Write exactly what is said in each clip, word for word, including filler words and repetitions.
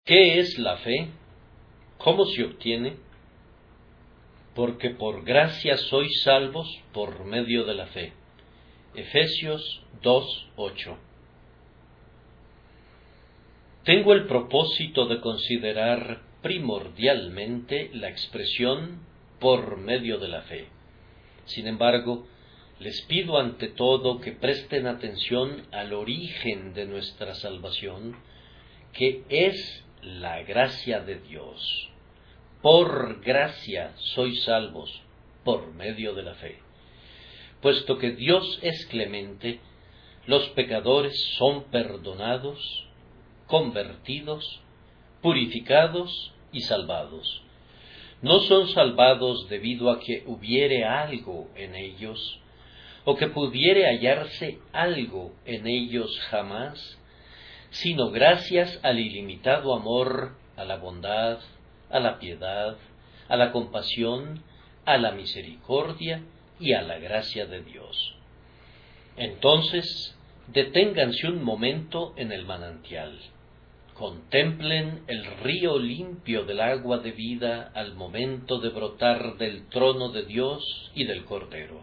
¿Qué es la fe? ¿Cómo se obtiene? Porque por gracia sois salvos por medio de la fe. Efesios dos, ocho. Tengo el propósito de considerar primordialmente la expresión por medio de la fe. Sin embargo, les pido ante todo que presten atención al origen de nuestra salvación, que es la gracia de Dios. Por gracia sois salvos por medio de la fe. Puesto que Dios es clemente, los pecadores son perdonados, convertidos, purificados y salvados. No son salvados debido a que hubiere algo en ellos, o que pudiere hallarse algo en ellos jamás, sino gracias al ilimitado amor, a la bondad, a la piedad, a la compasión, a la misericordia y a la gracia de Dios. Entonces, deténganse un momento en el manantial. Contemplen el río limpio del agua de vida al momento de brotar del trono de Dios y del Cordero.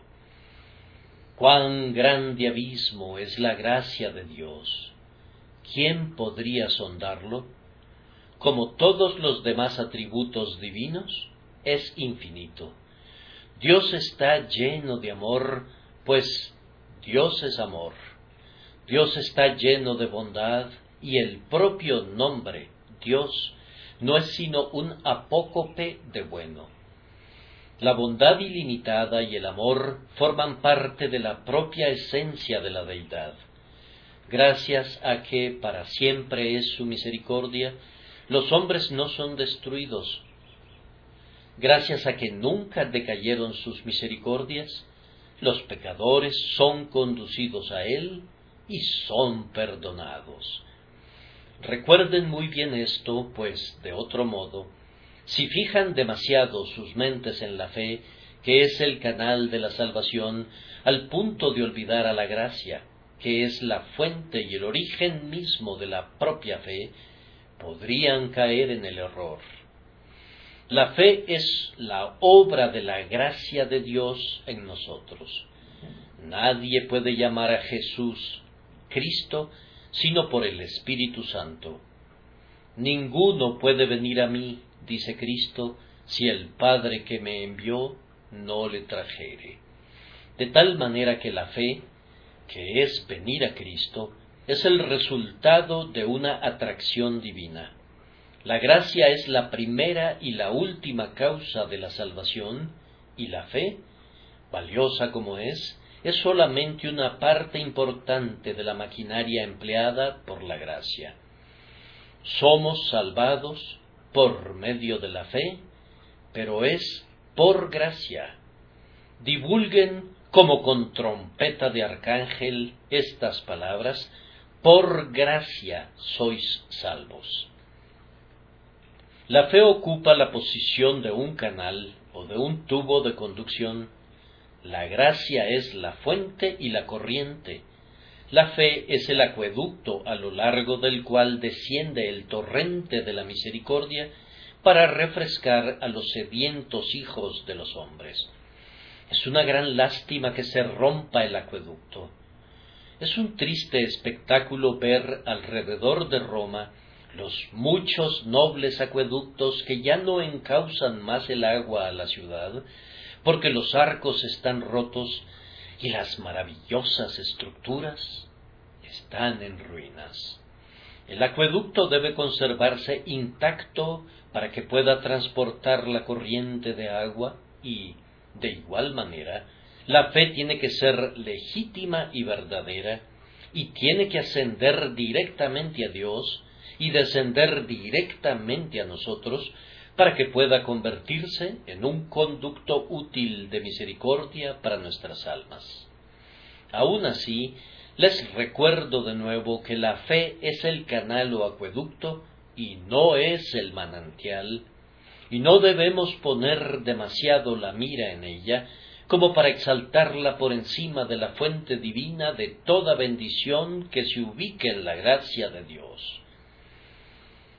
¡Cuán grande abismo es la gracia de Dios! ¿Quién podría sondarlo? Como todos los demás atributos divinos, es infinito. Dios está lleno de amor, pues Dios es amor. Dios está lleno de bondad, y el propio nombre, Dios, no es sino un apócope de bueno. La bondad ilimitada y el amor forman parte de la propia esencia de la deidad. Gracias a que para siempre es su misericordia, los hombres no son destruidos. Gracias a que nunca decayeron sus misericordias, los pecadores son conducidos a Él y son perdonados. Recuerden muy bien esto, pues, de otro modo, si fijan demasiado sus mentes en la fe, que es el canal de la salvación, al punto de olvidar a la gracia, que es la fuente y el origen mismo de la propia fe, podrían caer en el error. La fe es la obra de la gracia de Dios en nosotros. Nadie puede llamar a Jesús Cristo sino por el Espíritu Santo. Ninguno puede venir a mí, dice Cristo, si el Padre que me envió no le trajere. De tal manera que la fe, que es venir a Cristo, es el resultado de una atracción divina. La gracia es la primera y la última causa de la salvación, y la fe, valiosa como es, es solamente una parte importante de la maquinaria empleada por la gracia. Somos salvados por medio de la fe, pero es por gracia. Divulguen como con trompeta de arcángel estas palabras: por gracia sois salvos. La fe ocupa la posición de un canal o de un tubo de conducción. La gracia es la fuente y la corriente. La fe es el acueducto a lo largo del cual desciende el torrente de la misericordia para refrescar a los sedientos hijos de los hombres. Es una gran lástima que se rompa el acueducto. Es un triste espectáculo ver alrededor de Roma los muchos nobles acueductos que ya no encausan más el agua a la ciudad, porque los arcos están rotos y las maravillosas estructuras están en ruinas. El acueducto debe conservarse intacto para que pueda transportar la corriente de agua y, de igual manera, la fe tiene que ser legítima y verdadera y tiene que ascender directamente a Dios y descender directamente a nosotros para que pueda convertirse en un conducto útil de misericordia para nuestras almas. Aun así, les recuerdo de nuevo que la fe es el canal o acueducto y no es el manantial, y no debemos poner demasiado la mira en ella, como para exaltarla por encima de la fuente divina de toda bendición que se ubique en la gracia de Dios.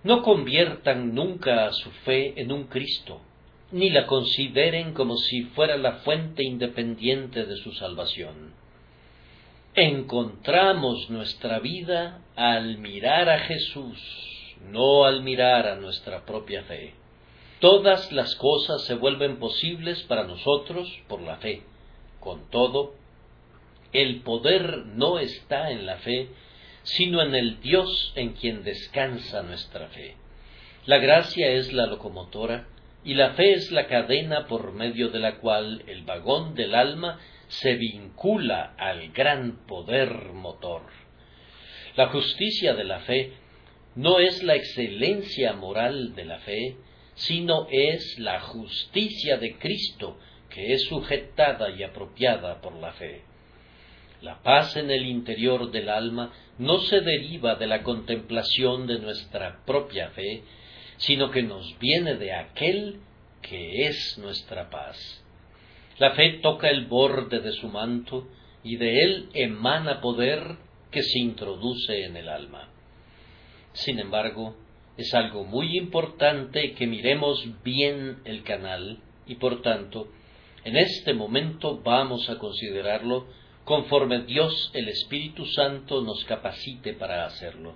No conviertan nunca a su fe en un Cristo, ni la consideren como si fuera la fuente independiente de su salvación. Encontramos nuestra vida al mirar a Jesús, no al mirar a nuestra propia fe. Todas las cosas se vuelven posibles para nosotros por la fe. Con todo, el poder no está en la fe, sino en el Dios en quien descansa nuestra fe. La gracia es la locomotora, y la fe es la cadena por medio de la cual el vagón del alma se vincula al gran poder motor. La justicia de la fe no es la excelencia moral de la fe, sino es la justicia de Cristo que es sujetada y apropiada por la fe. La paz en el interior del alma no se deriva de la contemplación de nuestra propia fe, sino que nos viene de aquel que es nuestra paz. La fe toca el borde de su manto y de él emana poder que se introduce en el alma. Sin embargo, es algo muy importante que miremos bien el canal y, por tanto, en este momento vamos a considerarlo conforme Dios el Espíritu Santo nos capacite para hacerlo.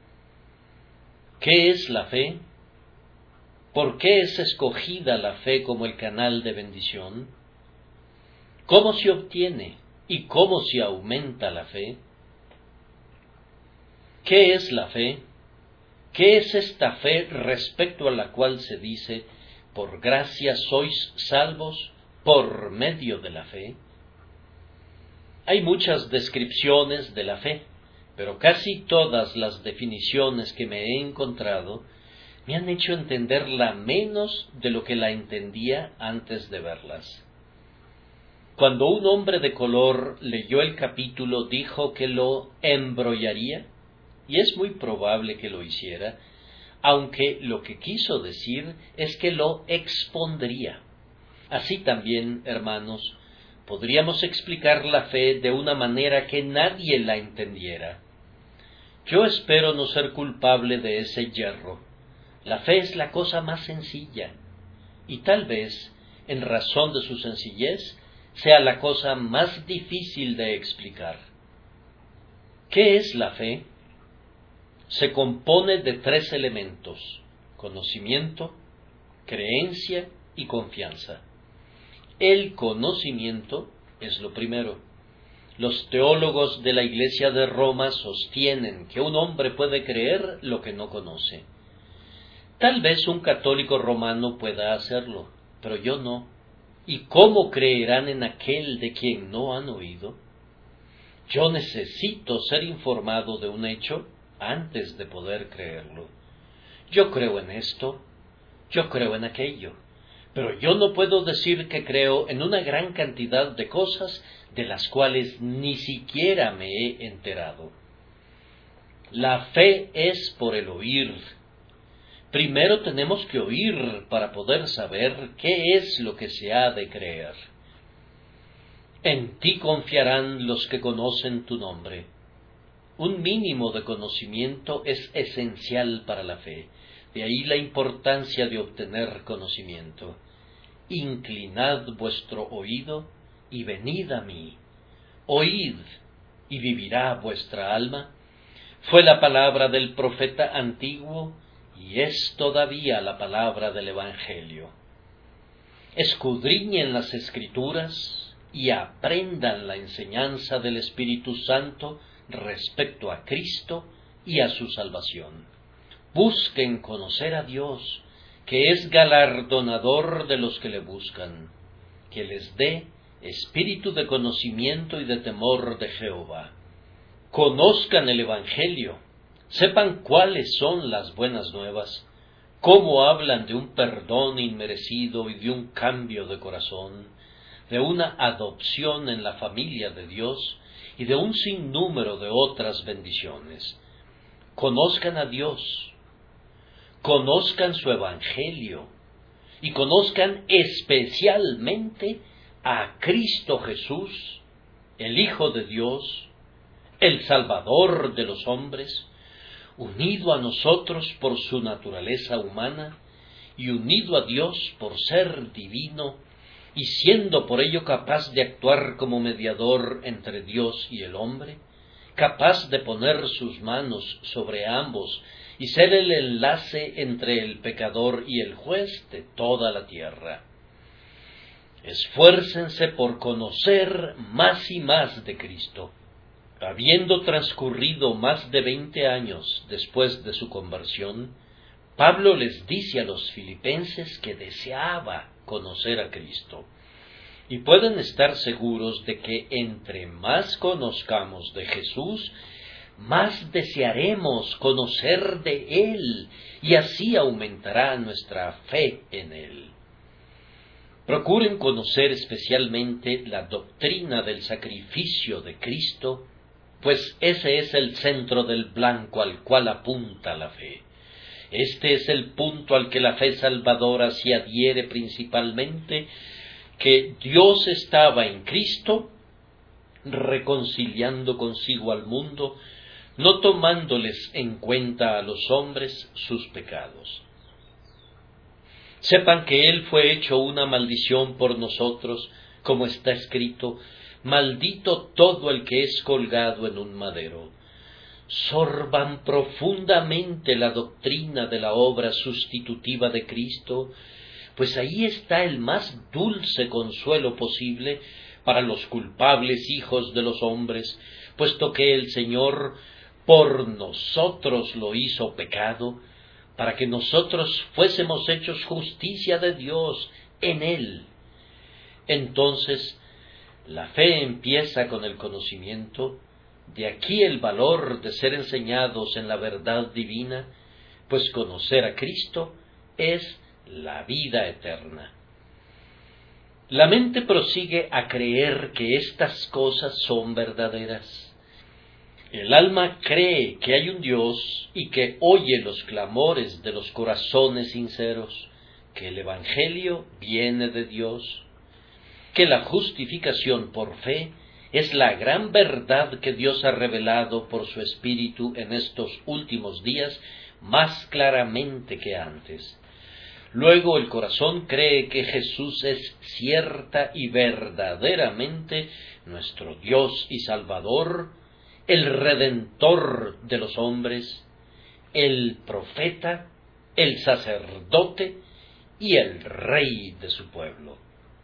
¿Qué es la fe? ¿Por qué es escogida la fe como el canal de bendición? ¿Cómo se obtiene y cómo se aumenta la fe? ¿Qué es la fe? ¿Qué es esta fe respecto a la cual se dice, por gracia sois salvos por medio de la fe? Hay muchas descripciones de la fe, pero casi todas las definiciones que me he encontrado me han hecho entenderla menos de lo que la entendía antes de verlas. Cuando un hombre de color leyó el capítulo, dijo que lo embrollaría, y es muy probable que lo hiciera, aunque lo que quiso decir es que lo expondría. Así también, hermanos, podríamos explicar la fe de una manera que nadie la entendiera. Yo espero no ser culpable de ese yerro. La fe es la cosa más sencilla, y tal vez, en razón de su sencillez, sea la cosa más difícil de explicar. ¿Qué es la fe? Se compone de tres elementos: conocimiento, creencia y confianza. El conocimiento es lo primero. Los teólogos de la Iglesia de Roma sostienen que un hombre puede creer lo que no conoce. Tal vez un católico romano pueda hacerlo, pero yo no. ¿Y cómo creerán en aquel de quien no han oído? Yo necesito ser informado de un hecho antes de poder creerlo. Yo creo en esto, yo creo en aquello, pero yo no puedo decir que creo en una gran cantidad de cosas de las cuales ni siquiera me he enterado. La fe es por el oír. Primero tenemos que oír para poder saber qué es lo que se ha de creer. En ti confiarán los que conocen tu nombre. Un mínimo de conocimiento es esencial para la fe. De ahí la importancia de obtener conocimiento. Inclinad vuestro oído y venid a mí. Oíd y vivirá vuestra alma. Fue la palabra del profeta antiguo y es todavía la palabra del Evangelio. Escudriñen las Escrituras y aprendan la enseñanza del Espíritu Santo respecto a Cristo y a su salvación. Busquen conocer a Dios, que es galardonador de los que le buscan, que les dé espíritu de conocimiento y de temor de Jehová. Conozcan el Evangelio, sepan cuáles son las buenas nuevas, cómo hablan de un perdón inmerecido y de un cambio de corazón, de una adopción en la familia de Dios y de un sinnúmero de otras bendiciones. Conozcan a Dios, conozcan su Evangelio y conozcan especialmente a Cristo Jesús, el Hijo de Dios, el Salvador de los hombres, unido a nosotros por su naturaleza humana y unido a Dios por ser divino, y siendo por ello capaz de actuar como mediador entre Dios y el hombre, capaz de poner sus manos sobre ambos y ser el enlace entre el pecador y el juez de toda la tierra. Esfuércense por conocer más y más de Cristo. Habiendo transcurrido más de veinte años después de su conversión, Pablo les dice a los filipenses que deseaba conocer a Cristo. Y pueden estar seguros de que entre más conozcamos de Jesús, más desearemos conocer de Él, y así aumentará nuestra fe en Él. Procuren conocer especialmente la doctrina del sacrificio de Cristo, pues ese es el centro del blanco al cual apunta la fe. Este es el punto al que la fe salvadora se adhiere principalmente, que Dios estaba en Cristo, reconciliando consigo al mundo, no tomándoles en cuenta a los hombres sus pecados. Sepan que Él fue hecho una maldición por nosotros, como está escrito: maldito todo el que es colgado en un madero. Sorban profundamente la doctrina de la obra sustitutiva de Cristo, pues ahí está el más dulce consuelo posible para los culpables hijos de los hombres, puesto que el Señor por nosotros lo hizo pecado, para que nosotros fuésemos hechos justicia de Dios en Él. Entonces, la fe empieza con el conocimiento, de aquí el valor de ser enseñados en la verdad divina, pues conocer a Cristo es la vida eterna. La mente prosigue a creer que estas cosas son verdaderas. El alma cree que hay un Dios y que oye los clamores de los corazones sinceros, que el Evangelio viene de Dios, que la justificación por fe es la gran verdad que Dios ha revelado por su Espíritu en estos últimos días más claramente que antes. Luego el corazón cree que Jesús es cierta y verdaderamente nuestro Dios y Salvador, el Redentor de los hombres, el profeta, el sacerdote y el Rey de su pueblo.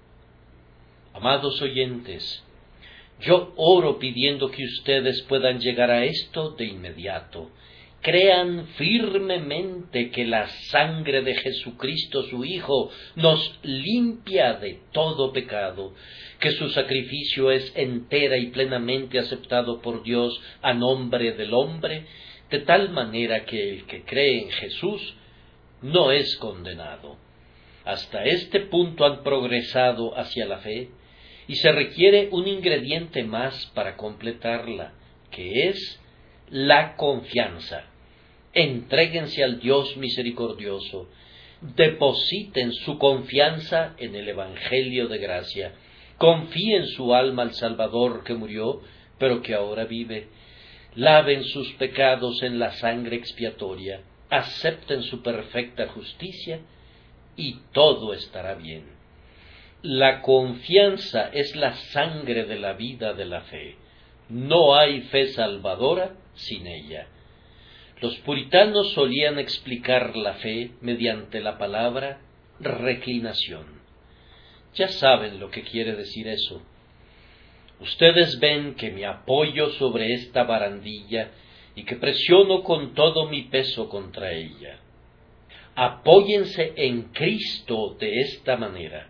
Amados oyentes, yo oro pidiendo que ustedes puedan llegar a esto de inmediato. Crean firmemente que la sangre de Jesucristo su Hijo nos limpia de todo pecado, que su sacrificio es entera y plenamente aceptado por Dios a nombre del hombre, de tal manera que el que cree en Jesús no es condenado. Hasta este punto han progresado hacia la fe, y se requiere un ingrediente más para completarla, que es la confianza. Entréguense al Dios misericordioso, depositen su confianza en el Evangelio de gracia, confíen su alma al Salvador que murió, pero que ahora vive, laven sus pecados en la sangre expiatoria, acepten su perfecta justicia, y todo estará bien. La confianza es la sangre de la vida de la fe. No hay fe salvadora sin ella. Los puritanos solían explicar la fe mediante la palabra reclinación. Ya saben lo que quiere decir eso. Ustedes ven que me apoyo sobre esta barandilla y que presiono con todo mi peso contra ella. Apóyense en Cristo de esta manera.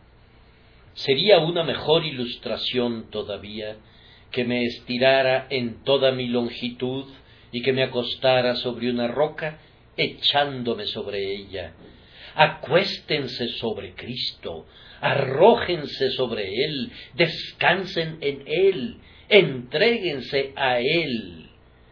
Sería una mejor ilustración todavía que me estirara en toda mi longitud y que me acostara sobre una roca echándome sobre ella. Acuéstense sobre Cristo, arrójense sobre Él, descansen en Él, entréguense a Él.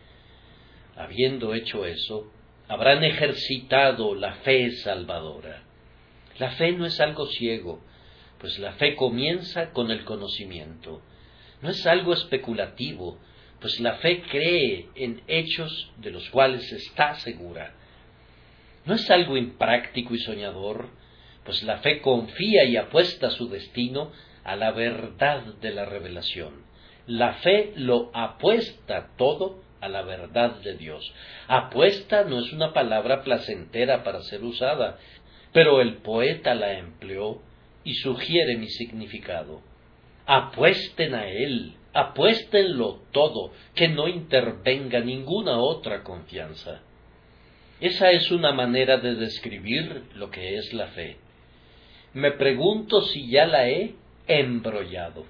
Habiendo hecho eso, habrán ejercitado la fe salvadora. La fe no es algo ciego, pues la fe comienza con el conocimiento. No es algo especulativo, pues la fe cree en hechos de los cuales está segura. No es algo impráctico y soñador, pues la fe confía y apuesta su destino a la verdad de la revelación. La fe lo apuesta todo a la verdad de Dios. Apuesta no es una palabra placentera para ser usada, pero el poeta la empleó y sugiere mi significado. Apuesten a Él, apuéstenlo todo, que no intervenga ninguna otra confianza. Esa es una manera de describir lo que es la fe. Me pregunto si ya la he embrollado.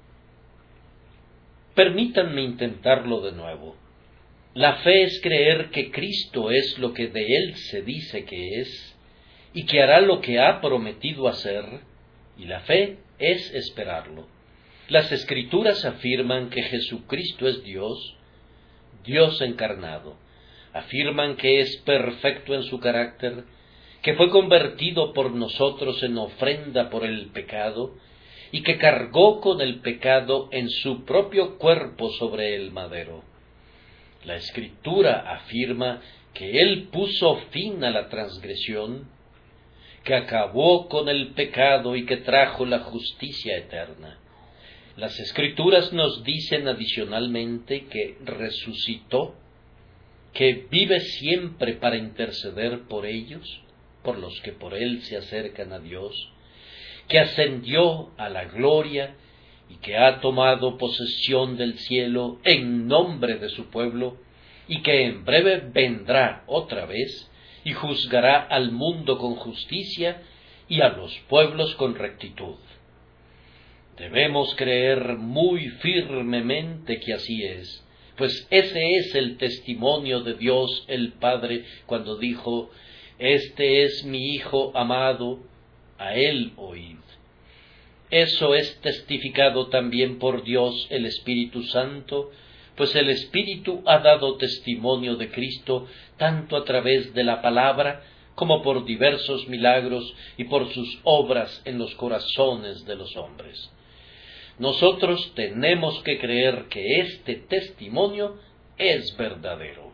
Permítanme intentarlo de nuevo. La fe es creer que Cristo es lo que de Él se dice que es, y que hará lo que ha prometido hacer, y la fe es esperarlo. Las Escrituras afirman que Jesucristo es Dios, Dios encarnado. Afirman que es perfecto en su carácter, que fue convertido por nosotros en ofrenda por el pecado, y que cargó con el pecado en su propio cuerpo sobre el madero. La Escritura afirma que Él puso fin a la transgresión, que acabó con el pecado y que trajo la justicia eterna. Las Escrituras nos dicen adicionalmente que resucitó, que vive siempre para interceder por ellos, por los que por Él se acercan a Dios, que ascendió a la gloria y que ha tomado posesión del cielo en nombre de su pueblo, y que en breve vendrá otra vez y juzgará al mundo con justicia y a los pueblos con rectitud. Debemos creer muy firmemente que así es, pues ese es el testimonio de Dios el Padre cuando dijo: «Este es mi Hijo amado, a Él oíd». Eso es testificado también por Dios el Espíritu Santo, pues el Espíritu ha dado testimonio de Cristo tanto a través de la palabra como por diversos milagros y por sus obras en los corazones de los hombres. Nosotros tenemos que creer que este testimonio es verdadero.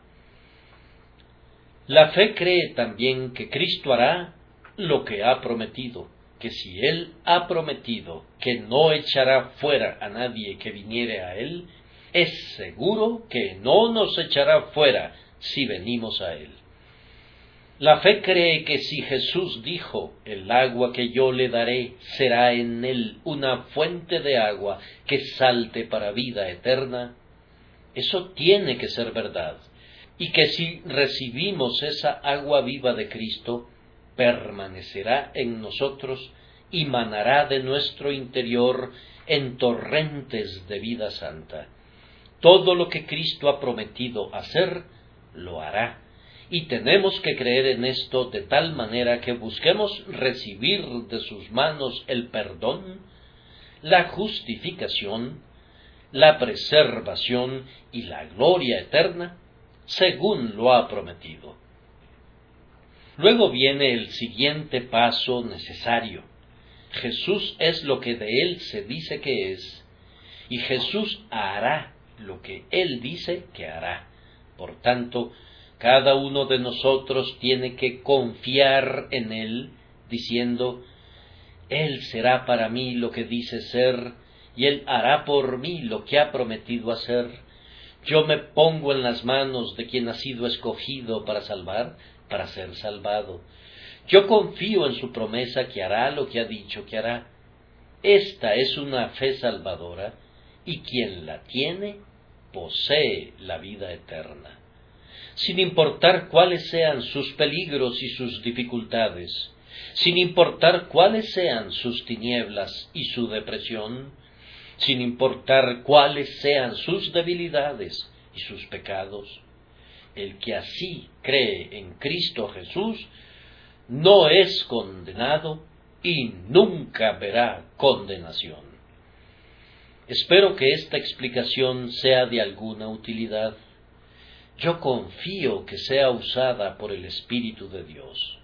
La fe cree también que Cristo hará lo que ha prometido, que si Él ha prometido que no echará fuera a nadie que viniere a Él, es seguro que no nos echará fuera si venimos a Él. La fe cree que si Jesús dijo: «El agua que yo le daré será en él una fuente de agua que salte para vida eterna», eso tiene que ser verdad, y que si recibimos esa agua viva de Cristo, permanecerá en nosotros y manará de nuestro interior en torrentes de vida santa. Todo lo que Cristo ha prometido hacer, lo hará. Y tenemos que creer en esto de tal manera que busquemos recibir de sus manos el perdón, la justificación, la preservación y la gloria eterna, según lo ha prometido. Luego viene el siguiente paso necesario. Jesús es lo que de Él se dice que es, y Jesús hará lo que Él dice que hará. Por tanto, cada uno de nosotros tiene que confiar en Él, diciendo: «Él será para mí lo que dice ser, y Él hará por mí lo que ha prometido hacer. Yo me pongo en las manos de quien ha sido escogido para salvar, para ser salvado. Yo confío en su promesa que hará lo que ha dicho que hará». Esta es una fe salvadora, y quien la tiene, posee la vida eterna. Sin importar cuáles sean sus peligros y sus dificultades, sin importar cuáles sean sus tinieblas y su depresión, sin importar cuáles sean sus debilidades y sus pecados, el que así cree en Cristo Jesús no es condenado y nunca verá condenación. Espero que esta explicación sea de alguna utilidad. Yo confío que sea usada por el Espíritu de Dios.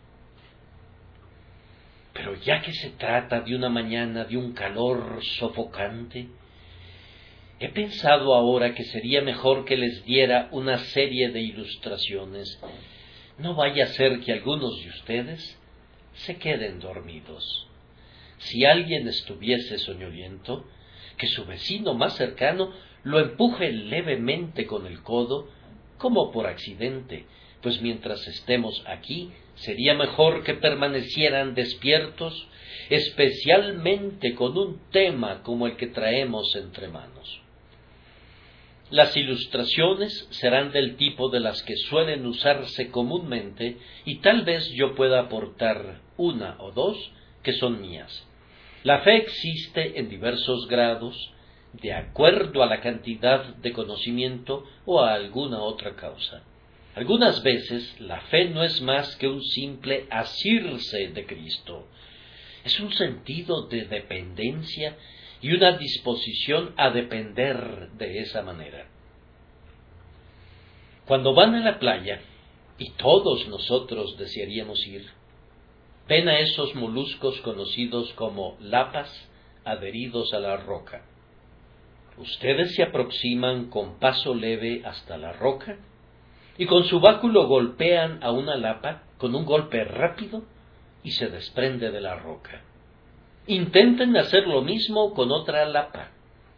Pero ya que se trata de una mañana de un calor sofocante, He pensado ahora que sería mejor que les diera una serie de ilustraciones. No vaya a ser que algunos de ustedes se queden dormidos. Si alguien estuviese soñoliento, que su vecino más cercano lo empuje levemente con el codo, como por accidente, pues mientras estemos aquí sería mejor que permanecieran despiertos, especialmente con un tema como el que traemos entre manos. Las ilustraciones serán del tipo de las que suelen usarse comúnmente y tal vez yo pueda aportar una o dos que son mías. La fe existe en diversos grados, de acuerdo a la cantidad de conocimiento o a alguna otra causa. Algunas veces la fe no es más que un simple asirse de Cristo. Es un sentido de dependencia y una disposición a depender de esa manera. Cuando van a la playa, y todos nosotros desearíamos ir, ven a esos moluscos conocidos como lapas adheridos a la roca. Ustedes se aproximan con paso leve hasta la roca y con su báculo golpean a una lapa con un golpe rápido y se desprende de la roca. Intenten hacer lo mismo con otra lapa.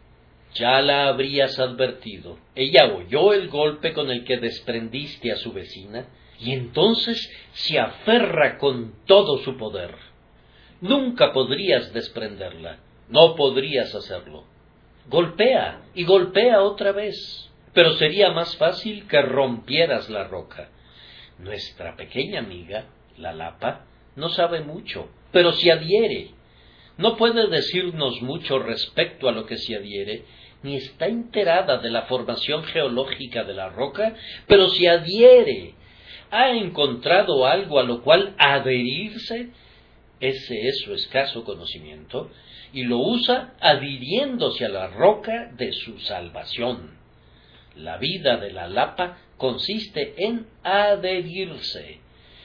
Ya la habrías advertido. Ella oyó el golpe con el que desprendiste a su vecina y entonces se aferra con todo su poder. Nunca podrías desprenderla, no podrías hacerlo. Golpea y golpea otra vez, pero sería más fácil que rompieras la roca. Nuestra pequeña amiga, la lapa, no sabe mucho, pero se adhiere. No puede decirnos mucho respecto a lo que se adhiere, ni está enterada de la formación geológica de la roca, pero se adhiere. ¿Ha encontrado algo a lo cual adherirse? Ese es su escaso conocimiento, y lo usa adhiriéndose a la roca de su salvación. La vida de la lapa consiste en adherirse.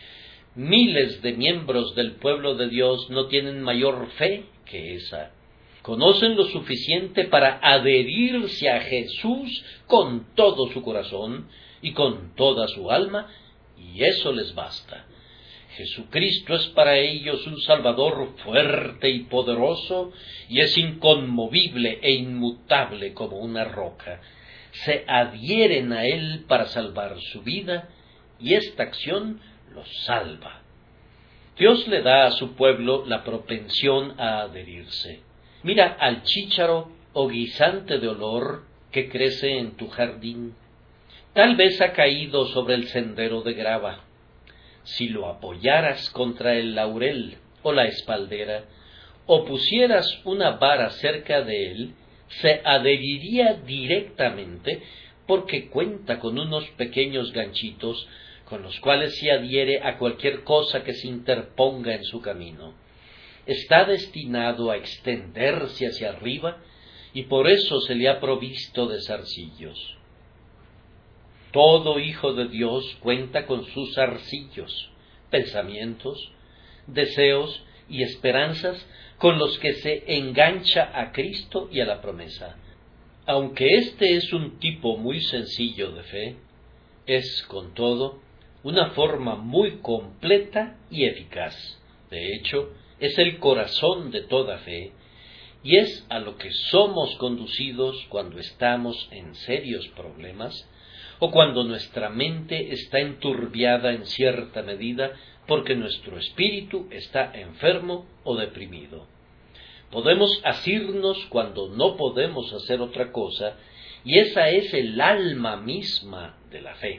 Miles de miembros del pueblo de Dios no tienen mayor fe que esa. Conocen lo suficiente para adherirse a Jesús con todo su corazón y con toda su alma, y eso les basta. Jesucristo es para ellos un Salvador fuerte y poderoso, y es inconmovible e inmutable como una roca. Se adhieren a Él para salvar su vida, y esta acción los salva. Dios le da a su pueblo la propensión a adherirse. Mira al chícharo o guisante de olor que crece en tu jardín. Tal vez ha caído sobre el sendero de grava. Si lo apoyaras contra el laurel o la espaldera, o pusieras una vara cerca de él, se adheriría directamente porque cuenta con unos pequeños ganchitos con los cuales se adhiere a cualquier cosa que se interponga en su camino. Está destinado a extenderse hacia arriba y por eso se le ha provisto de zarcillos. Todo hijo de Dios cuenta con sus zarcillos, pensamientos, deseos y esperanzas con los que se engancha a Cristo y a la promesa. Aunque este es un tipo muy sencillo de fe, es, con todo, una forma muy completa y eficaz. De hecho, es el corazón de toda fe, y es a lo que somos conducidos cuando estamos en serios problemas, o cuando nuestra mente está enturbiada en cierta medida porque nuestro espíritu está enfermo o deprimido. Podemos asirnos cuando no podemos hacer otra cosa, y esa es el alma misma de la fe.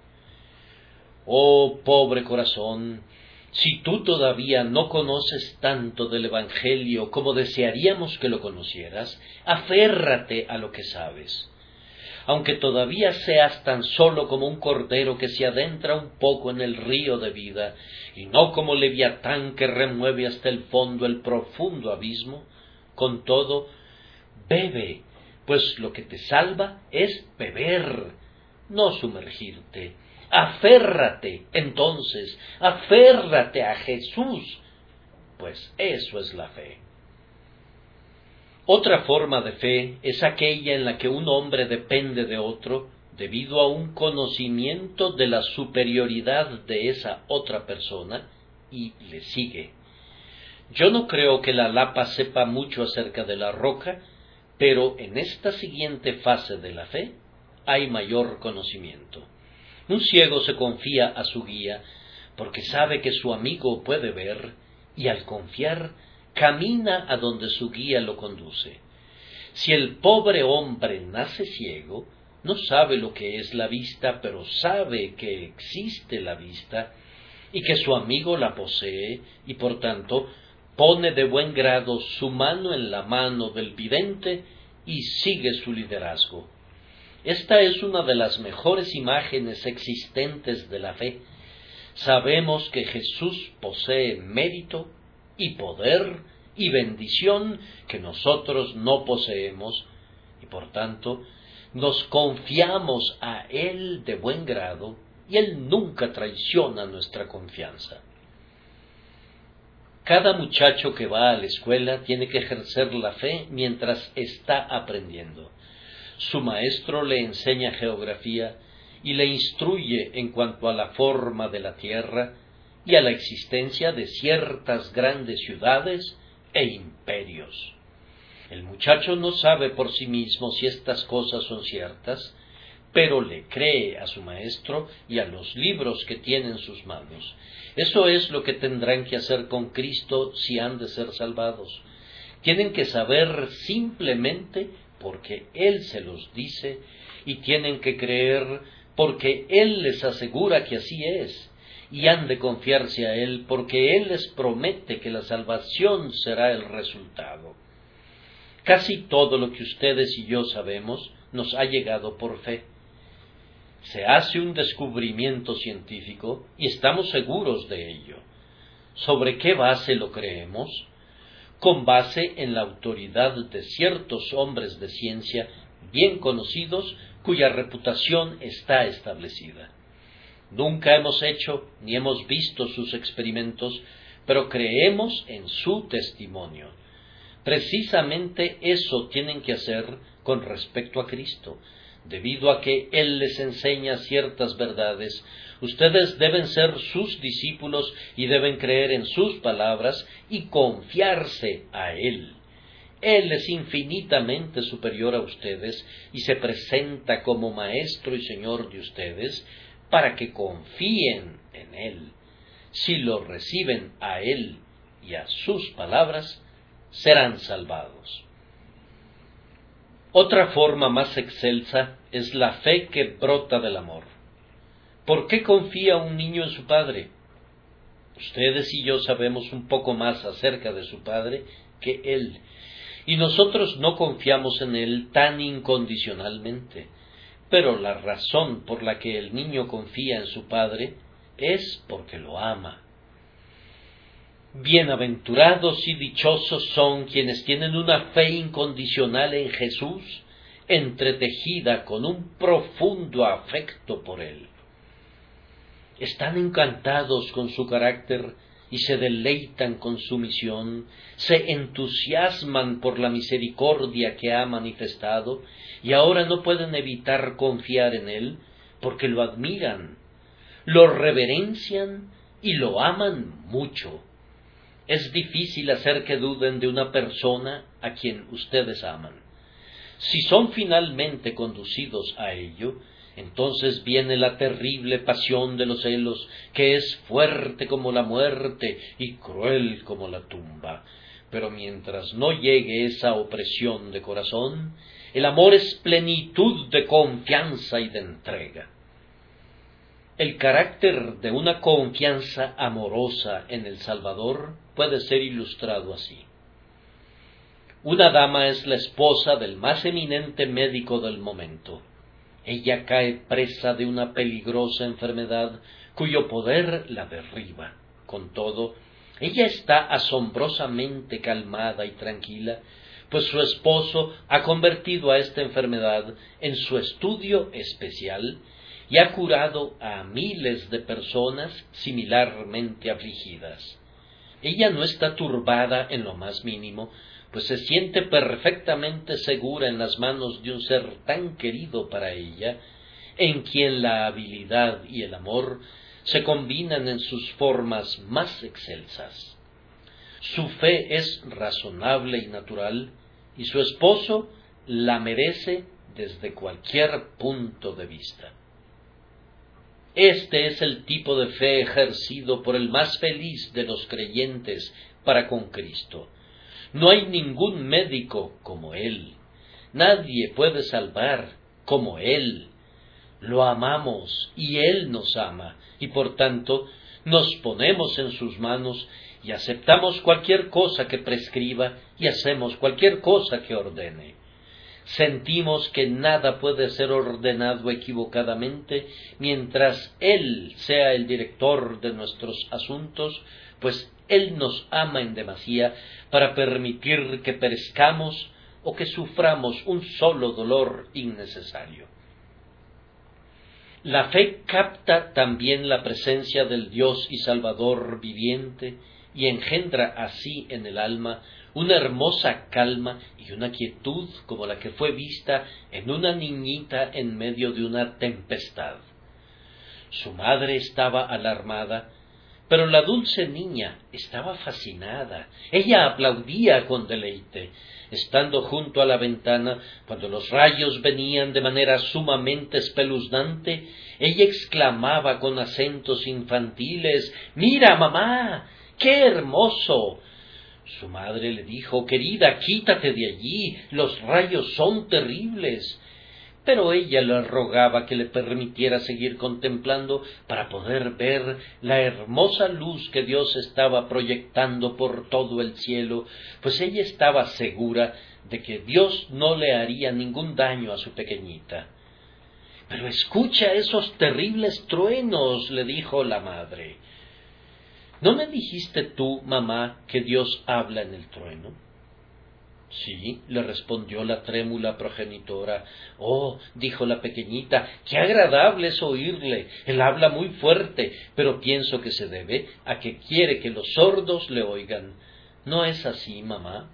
Oh, pobre corazón, si tú todavía no conoces tanto del Evangelio como desearíamos que lo conocieras, aférrate a lo que sabes. Aunque todavía seas tan solo como un cordero que se adentra un poco en el río de vida, y no como Leviatán que remueve hasta el fondo el profundo abismo, con todo, bebe, pues lo que te salva es beber, no sumergirte. Aférrate, entonces, aférrate a Jesús, pues eso es la fe. Otra forma de fe es aquella en la que un hombre depende de otro debido a un conocimiento de la superioridad de esa otra persona y le sigue. Yo no creo que la lapa sepa mucho acerca de la roca, pero en esta siguiente fase de la fe hay mayor conocimiento. Un ciego se confía a su guía porque sabe que su amigo puede ver y al confiar camina a donde su guía lo conduce. Si el pobre hombre nace ciego, no sabe lo que es la vista, pero sabe que existe la vista y que su amigo la posee y por tanto pone de buen grado su mano en la mano del vidente y sigue su liderazgo. Esta es una de las mejores imágenes existentes de la fe. Sabemos que Jesús posee mérito y poder y bendición que nosotros no poseemos, y por tanto nos confiamos a Él de buen grado, y Él nunca traiciona nuestra confianza. Cada muchacho que va a la escuela tiene que ejercer la fe mientras está aprendiendo. Su maestro le enseña geografía y le instruye en cuanto a la forma de la tierra y a la existencia de ciertas grandes ciudades e imperios. El muchacho no sabe por sí mismo si estas cosas son ciertas, pero le cree a su maestro y a los libros que tiene en sus manos. Eso es lo que tendrán que hacer con Cristo si han de ser salvados. Tienen que saber simplemente porque Él se los dice y tienen que creer porque Él les asegura que así es, y han de confiarse a Él porque Él les promete que la salvación será el resultado. Casi todo lo que ustedes y yo sabemos nos ha llegado por fe. Se hace un descubrimiento científico y estamos seguros de ello. ¿Sobre qué base lo creemos? Con base en la autoridad de ciertos hombres de ciencia bien conocidos cuya reputación está establecida. Nunca hemos hecho ni hemos visto sus experimentos, pero creemos en su testimonio. Precisamente eso tienen que hacer con respecto a Cristo. Debido a que Él les enseña ciertas verdades, ustedes deben ser sus discípulos y deben creer en sus palabras y confiarse a Él. Él es infinitamente superior a ustedes y se presenta como Maestro y Señor de ustedes para que confíen en Él. Si lo reciben a Él y a sus palabras, serán salvados. Otra forma más excelsa es la fe que brota del amor. ¿Por qué confía un niño en su padre? Ustedes y yo sabemos un poco más acerca de su padre que él, y nosotros no confiamos en él tan incondicionalmente, pero la razón por la que el niño confía en su padre es porque lo ama. Bienaventurados y dichosos son quienes tienen una fe incondicional en Jesús, entretejida con un profundo afecto por Él. Están encantados con su carácter y se deleitan con su misión, se entusiasman por la misericordia que ha manifestado y ahora no pueden evitar confiar en Él porque lo admiran, lo reverencian y lo aman mucho. Es difícil hacer que duden de una persona a quien ustedes aman. Si son finalmente conducidos a ello, entonces viene la terrible pasión de los celos, que es fuerte como la muerte y cruel como la tumba. Pero mientras no llegue esa opresión de corazón, el amor es plenitud de confianza y de entrega. El carácter de una confianza amorosa en el Salvador puede ser ilustrado así. Una dama es la esposa del más eminente médico del momento. Ella cae presa de una peligrosa enfermedad cuyo poder la derriba. Con todo, ella está asombrosamente calmada y tranquila, pues su esposo ha convertido a esta enfermedad en su estudio especial y ha curado a miles de personas similarmente afligidas. Ella no está turbada en lo más mínimo, pues se siente perfectamente segura en las manos de un ser tan querido para ella, en quien la habilidad y el amor se combinan en sus formas más excelsas. Su fe es razonable y natural, y su esposo la merece desde cualquier punto de vista. Este es el tipo de fe ejercido por el más feliz de los creyentes para con Cristo. No hay ningún médico como Él. Nadie puede salvar como Él. Lo amamos y Él nos ama, y por tanto nos ponemos en sus manos y aceptamos cualquier cosa que prescriba y hacemos cualquier cosa que ordene. Sentimos que nada puede ser ordenado equivocadamente mientras Él sea el director de nuestros asuntos, pues Él nos ama en demasía para permitir que perezcamos o que suframos un solo dolor innecesario. La fe capta también la presencia del Dios y Salvador viviente y engendra así en el alma una hermosa calma y una quietud como la que fue vista en una niñita en medio de una tempestad. Su madre estaba alarmada, pero la dulce niña estaba fascinada. Ella aplaudía con deleite. Estando junto a la ventana, cuando los rayos venían de manera sumamente espeluznante, ella exclamaba con acentos infantiles: «¡Mira, mamá! ¡Qué hermoso!». Su madre le dijo: «Querida, quítate de allí, los rayos son terribles». Pero ella le rogaba que le permitiera seguir contemplando para poder ver la hermosa luz que Dios estaba proyectando por todo el cielo, pues ella estaba segura de que Dios no le haría ningún daño a su pequeñita. «Pero escucha esos terribles truenos», le dijo la madre. «¿No me dijiste tú, mamá, que Dios habla en el trueno?». «Sí», le respondió la trémula progenitora. «Oh», dijo la pequeñita, «qué agradable es oírle. Él habla muy fuerte, pero pienso que se debe a que quiere que los sordos le oigan. ¿No es así, mamá?».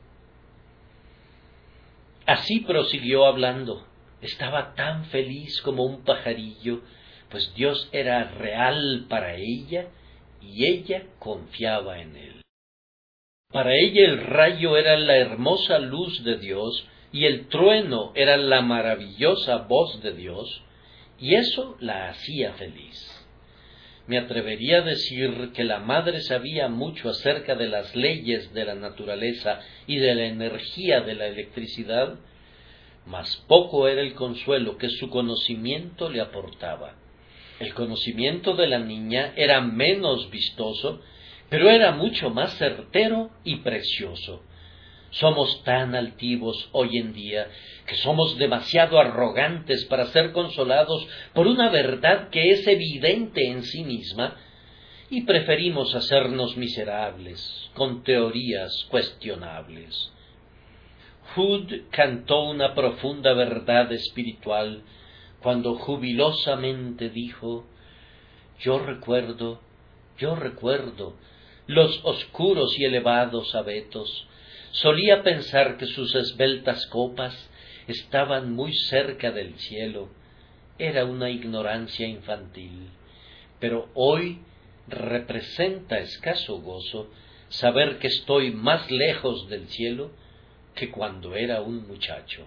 Así prosiguió hablando. Estaba tan feliz como un pajarillo, pues Dios era real para ella y ella confiaba en Él. Para ella el rayo era la hermosa luz de Dios y el trueno era la maravillosa voz de Dios, y eso la hacía feliz. Me atrevería a decir que la madre sabía mucho acerca de las leyes de la naturaleza y de la energía de la electricidad, mas poco era el consuelo que su conocimiento le aportaba. El conocimiento de la niña era menos vistoso, pero era mucho más certero y precioso. Somos tan altivos hoy en día que somos demasiado arrogantes para ser consolados por una verdad que es evidente en sí misma, y preferimos hacernos miserables con teorías cuestionables. Hood cantó una profunda verdad espiritual cuando jubilosamente dijo: «Yo recuerdo, yo recuerdo los oscuros y elevados abetos. Solía pensar que sus esbeltas copas estaban muy cerca del cielo. Era una ignorancia infantil, pero hoy representa escaso gozo saber que estoy más lejos del cielo que cuando era un muchacho.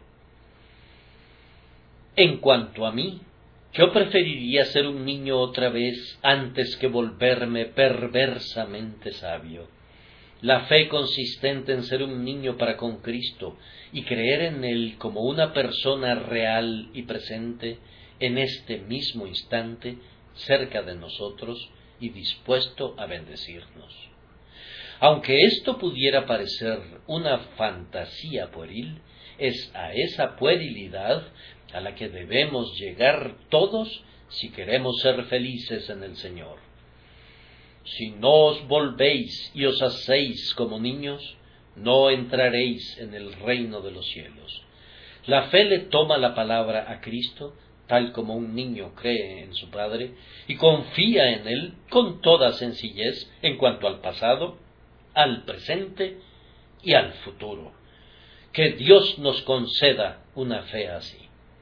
En cuanto a mí, yo preferiría ser un niño otra vez antes que volverme perversamente sabio. La fe consistente en ser un niño para con Cristo y creer en Él como una persona real y presente en este mismo instante, cerca de nosotros y dispuesto a bendecirnos. Aunque esto pudiera parecer una fantasía pueril, es a esa puerilidad a la que debemos llegar todos si queremos ser felices en el Señor. Si no os volvéis y os hacéis como niños, no entraréis en el reino de los cielos. La fe le toma la palabra a Cristo, tal como un niño cree en su Padre, y confía en Él con toda sencillez en cuanto al pasado, al presente y al futuro. Que Dios nos conceda una fe así.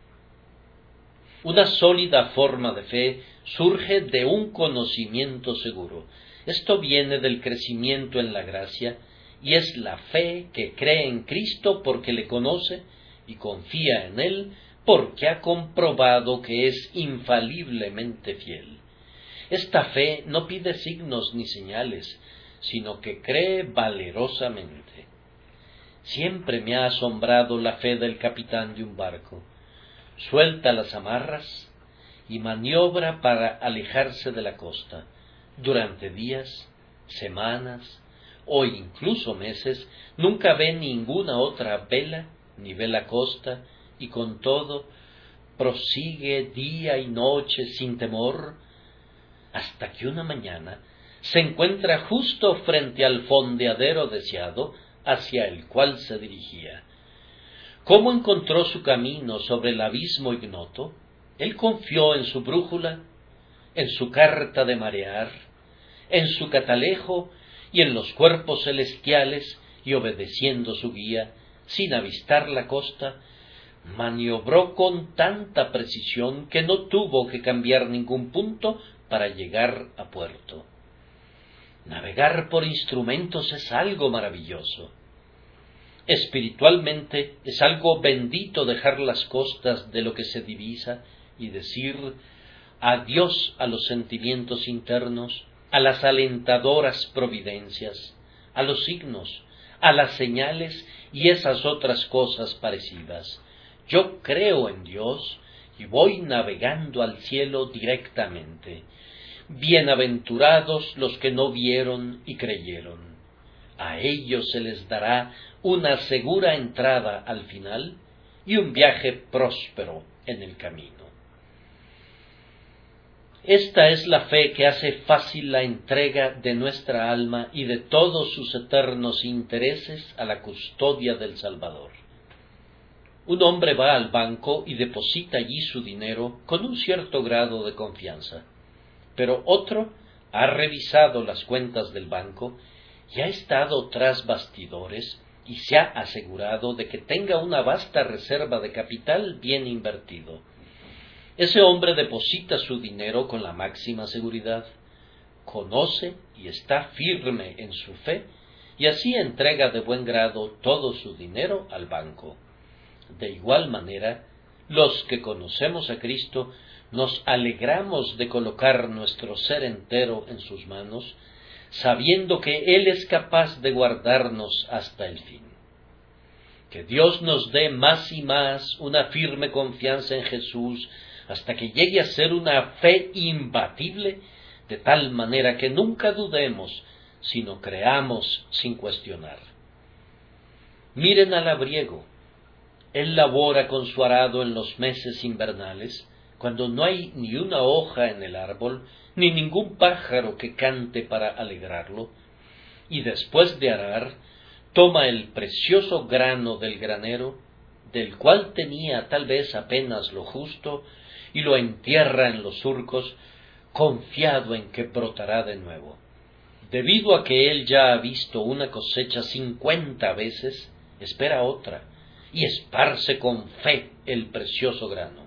Una sólida forma de fe surge de un conocimiento seguro. Esto viene del crecimiento en la gracia y es la fe que cree en Cristo porque le conoce y confía en Él porque ha comprobado que es infaliblemente fiel. Esta fe no pide signos ni señales, sino que cree valerosamente. Siempre me ha asombrado la fe del capitán de un barco. Suelta las amarras y maniobra para alejarse de la costa. Durante días, semanas o incluso meses, nunca ve ninguna otra vela ni ve la costa y con todo prosigue día y noche sin temor, hasta que una mañana se encuentra justo frente al fondeadero deseado hacia el cual se dirigía. ¿Cómo encontró su camino sobre el abismo ignoto? Él confió en su brújula, en su carta de marear, en su catalejo y en los cuerpos celestiales, y obedeciendo su guía, sin avistar la costa, maniobró con tanta precisión que no tuvo que cambiar ningún punto para llegar a puerto. Navegar por instrumentos es algo maravilloso. Espiritualmente es algo bendito dejar las costas de lo que se divisa y decir adiós a los sentimientos internos, a las alentadoras providencias, a los signos, a las señales y esas otras cosas parecidas. Yo creo en Dios y voy navegando al cielo directamente. Bienaventurados los que no vieron y creyeron. A ellos se les dará una segura entrada al final y un viaje próspero en el camino. Esta es la fe que hace fácil la entrega de nuestra alma y de todos sus eternos intereses a la custodia del Salvador. Un hombre va al banco y deposita allí su dinero con un cierto grado de confianza, pero otro ha revisado las cuentas del banco y ha estado tras bastidores y se ha asegurado de que tenga una vasta reserva de capital bien invertido. Ese hombre deposita su dinero con la máxima seguridad, conoce y está firme en su fe, y así entrega de buen grado todo su dinero al banco. De igual manera, los que conocemos a Cristo nos alegramos de colocar nuestro ser entero en sus manos, sabiendo que Él es capaz de guardarnos hasta el fin. Que Dios nos dé más y más una firme confianza en Jesús, hasta que llegue a ser una fe imbatible, de tal manera que nunca dudemos, sino creamos sin cuestionar. Miren al labriego. Él labora con su arado en los meses invernales, cuando no hay ni una hoja en el árbol, ni ningún pájaro que cante para alegrarlo, y después de arar, toma el precioso grano del granero, del cual tenía tal vez apenas lo justo, y lo entierra en los surcos, confiado en que brotará de nuevo. Debido a que él ya ha visto una cosecha cincuenta veces, espera otra, y esparce con fe el precioso grano.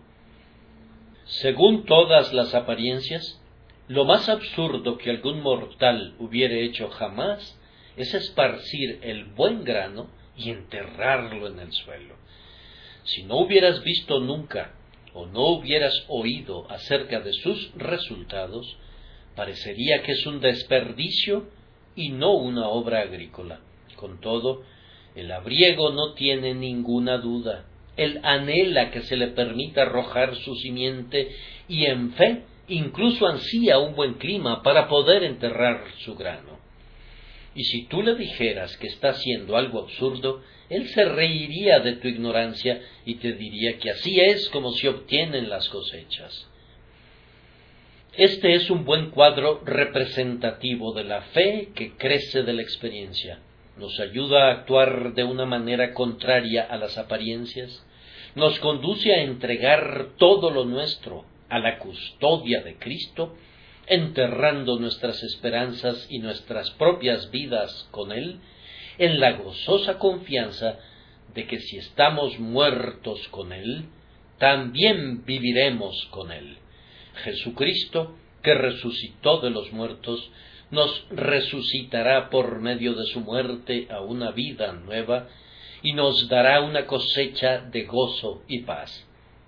Según todas las apariencias, lo más absurdo que algún mortal hubiere hecho jamás es esparcir el buen grano y enterrarlo en el suelo. Si no hubieras visto nunca o no hubieras oído acerca de sus resultados, parecería que es un desperdicio y no una obra agrícola. Con todo, el labriego no tiene ninguna duda. Él anhela que se le permita arrojar su simiente y en fe incluso ansía un buen clima para poder enterrar su grano. Y si tú le dijeras que está haciendo algo absurdo, él se reiría de tu ignorancia y te diría que así es como se obtienen las cosechas. Este es un buen cuadro representativo de la fe que crece de la experiencia. Nos ayuda a actuar de una manera contraria a las apariencias, nos conduce a entregar todo lo nuestro a la custodia de Cristo, enterrando nuestras esperanzas y nuestras propias vidas con Él, en la gozosa confianza de que si estamos muertos con Él, también viviremos con Él. Jesucristo, que resucitó de los muertos, nos resucitará por medio de su muerte a una vida nueva y nos dará una cosecha de gozo y paz.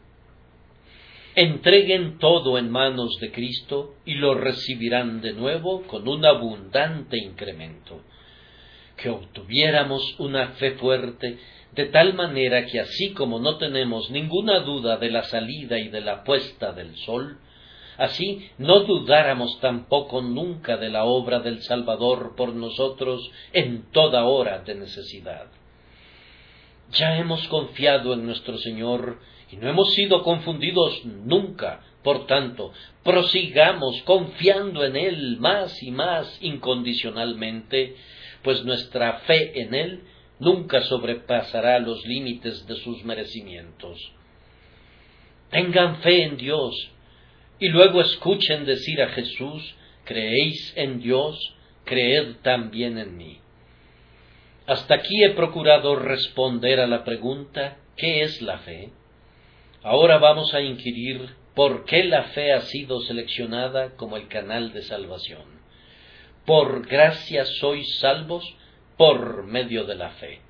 Entreguen todo en manos de Cristo y lo recibirán de nuevo con un abundante incremento. Que obtuviéramos una fe fuerte, de tal manera que así como no tenemos ninguna duda de la salida y de la puesta del sol, así no dudáramos tampoco nunca de la obra del Salvador por nosotros en toda hora de necesidad. Ya hemos confiado en nuestro Señor y no hemos sido confundidos nunca. Por tanto, prosigamos confiando en Él más y más incondicionalmente, pues nuestra fe en Él nunca sobrepasará los límites de sus merecimientos. Tengan fe en Dios, y luego escuchen decir a Jesús: ¿creéis en Dios? Creed también en mí. Hasta aquí he procurado responder a la pregunta: ¿qué es la fe? Ahora vamos a inquirir por qué la fe ha sido seleccionada como el canal de salvación. Por gracia sois salvos por medio de la fe.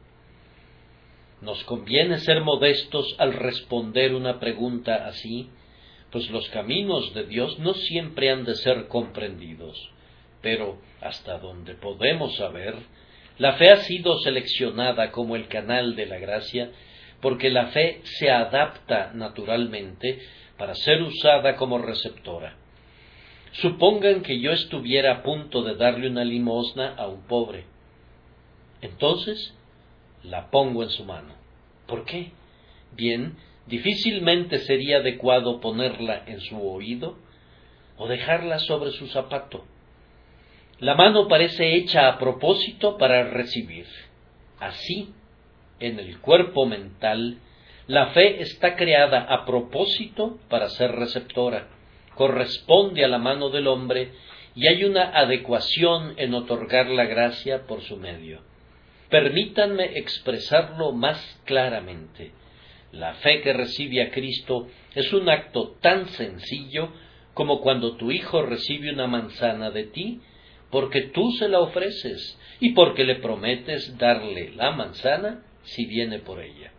Nos conviene ser modestos al responder una pregunta así, pues los caminos de Dios no siempre han de ser comprendidos, pero hasta donde podemos saber, la fe ha sido seleccionada como el canal de la gracia, porque la fe se adapta naturalmente para ser usada como receptora. Supongan que yo estuviera a punto de darle una limosna a un pobre. Entonces, la pongo en su mano. ¿Por qué? Bien, difícilmente sería adecuado ponerla en su oído o dejarla sobre su zapato. La mano parece hecha a propósito para recibir. Así, en el cuerpo mental, la fe está creada a propósito para ser receptora, corresponde a la mano del hombre y hay una adecuación en otorgar la gracia por su medio. Permítanme expresarlo más claramente. La fe que recibe a Cristo es un acto tan sencillo como cuando tu hijo recibe una manzana de ti, porque tú se la ofreces y porque le prometes darle la manzana si viene por ella.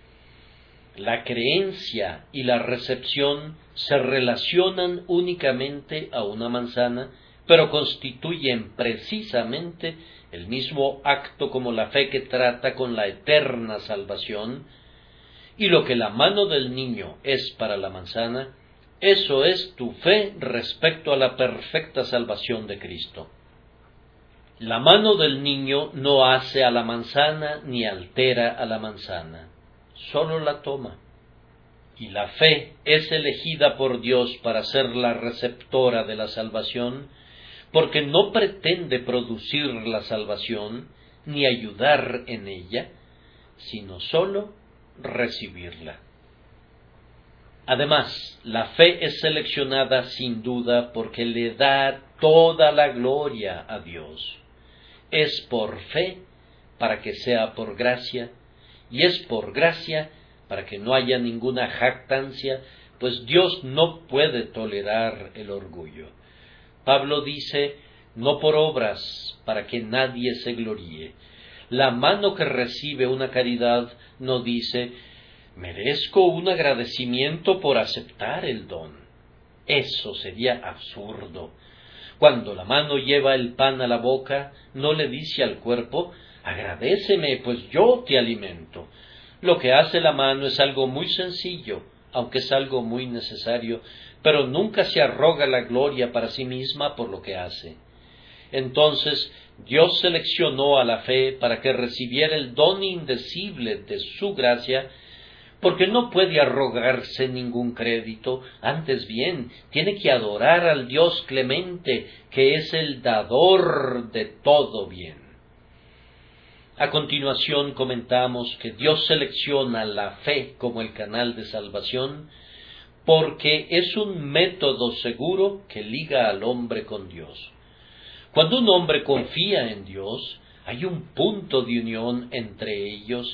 La creencia y la recepción se relacionan únicamente a una manzana, pero constituyen precisamente el mismo acto como la fe que trata con la eterna salvación, y lo que la mano del niño es para la manzana, eso es tu fe respecto a la perfecta salvación de Cristo. La mano del niño no hace a la manzana ni altera a la manzana, solo la toma. Y la fe es elegida por Dios para ser la receptora de la salvación, porque no pretende producir la salvación ni ayudar en ella, sino sólo recibirla. Además, la fe es seleccionada sin duda porque le da toda la gloria a Dios. Es por fe para que sea por gracia, y es por gracia para que no haya ninguna jactancia, pues Dios no puede tolerar el orgullo. Pablo dice: no por obras, para que nadie se gloríe. La mano que recibe una caridad no dice: merezco un agradecimiento por aceptar el don. Eso sería absurdo. Cuando la mano lleva el pan a la boca, no le dice al cuerpo: agradéceme, pues yo te alimento. Lo que hace la mano es algo muy sencillo, aunque es algo muy necesario, pero nunca se arroga la gloria para sí misma por lo que hace. Entonces, Dios seleccionó a la fe para que recibiera el don indecible de su gracia, porque no puede arrogarse ningún crédito, antes bien, tiene que adorar al Dios clemente, que es el dador de todo bien. A continuación comentamos que Dios selecciona la fe como el canal de salvación, porque es un método seguro que liga al hombre con Dios. Cuando un hombre confía en Dios, hay un punto de unión entre ellos,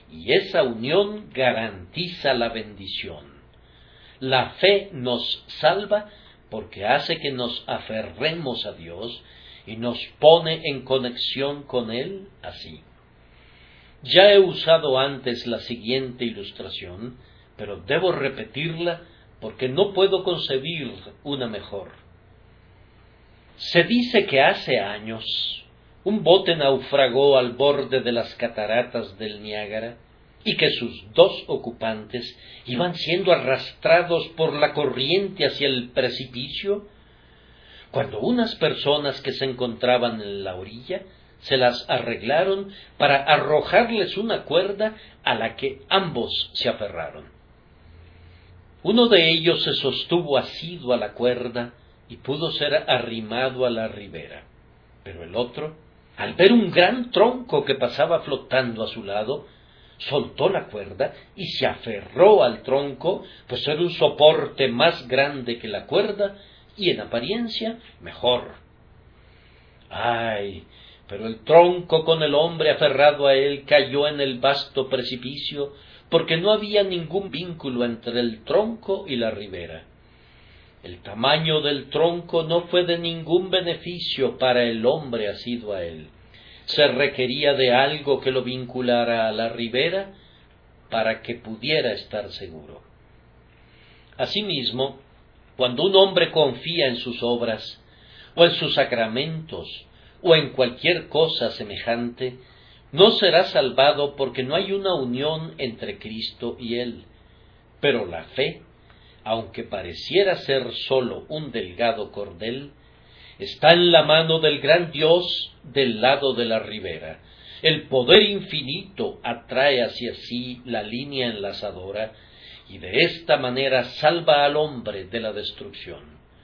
y esa unión garantiza la bendición. La fe nos salva porque hace que nos aferremos a Dios y nos pone en conexión con Él así. Ya he usado antes la siguiente ilustración, pero debo repetirla porque no puedo concebir una mejor. Se dice que hace años un bote naufragó al borde de las cataratas del Niágara y que sus dos ocupantes iban siendo arrastrados por la corriente hacia el precipicio, cuando unas personas que se encontraban en la orilla se las arreglaron para arrojarles una cuerda a la que ambos se aferraron. Uno de ellos se sostuvo asido a la cuerda y pudo ser arrimado a la ribera, pero el otro, al ver un gran tronco que pasaba flotando a su lado, soltó la cuerda y se aferró al tronco, pues era un soporte más grande que la cuerda y en apariencia mejor. ¡Ay! Pero el tronco con el hombre aferrado a él cayó en el vasto precipicio, porque no había ningún vínculo entre el tronco y la ribera. El tamaño del tronco no fue de ningún beneficio para el hombre asido a él. Se requería de algo que lo vinculara a la ribera para que pudiera estar seguro. Asimismo, cuando un hombre confía en sus obras, o en sus sacramentos, o en cualquier cosa semejante, no será salvado porque no hay una unión entre Cristo y él. Pero la fe, aunque pareciera ser sólo un delgado cordel, está en la mano del gran Dios del lado de la ribera. El poder infinito atrae hacia sí la línea enlazadora y de esta manera salva al hombre de la destrucción.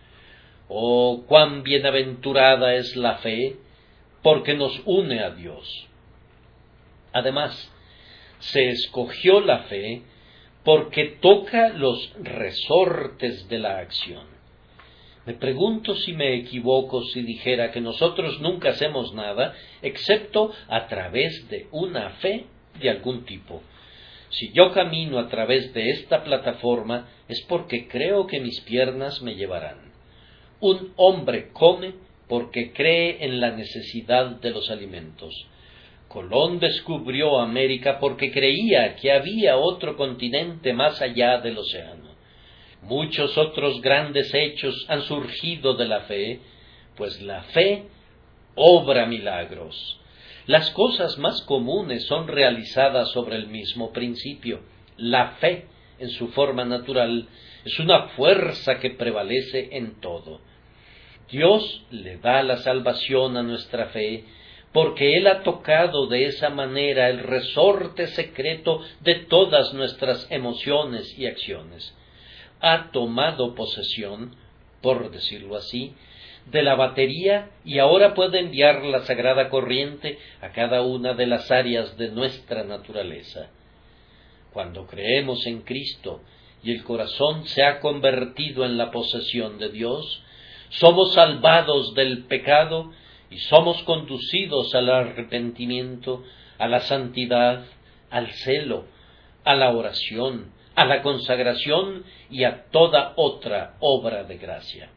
Oh, cuán bienaventurada es la fe, porque nos une a Dios. Además, se escogió la fe porque toca los resortes de la acción. Me pregunto si me equivoco si dijera que nosotros nunca hacemos nada excepto a través de una fe de algún tipo. Si yo camino a través de esta plataforma es porque creo que mis piernas me llevarán. Un hombre come porque cree en la necesidad de los alimentos. Colón descubrió América porque creía que había otro continente más allá del océano. Muchos otros grandes hechos han surgido de la fe, pues la fe obra milagros. Las cosas más comunes son realizadas sobre el mismo principio. La fe, en su forma natural, es una fuerza que prevalece en todo. Dios le da la salvación a nuestra fe, porque Él ha tocado de esa manera el resorte secreto de todas nuestras emociones y acciones. Ha tomado posesión, por decirlo así, de la batería y ahora puede enviar la sagrada corriente a cada una de las áreas de nuestra naturaleza. Cuando creemos en Cristo y el corazón se ha convertido en la posesión de Dios, somos salvados del pecado y somos conducidos al arrepentimiento, a la santidad, al celo, a la oración, a la consagración y a toda otra obra de gracia.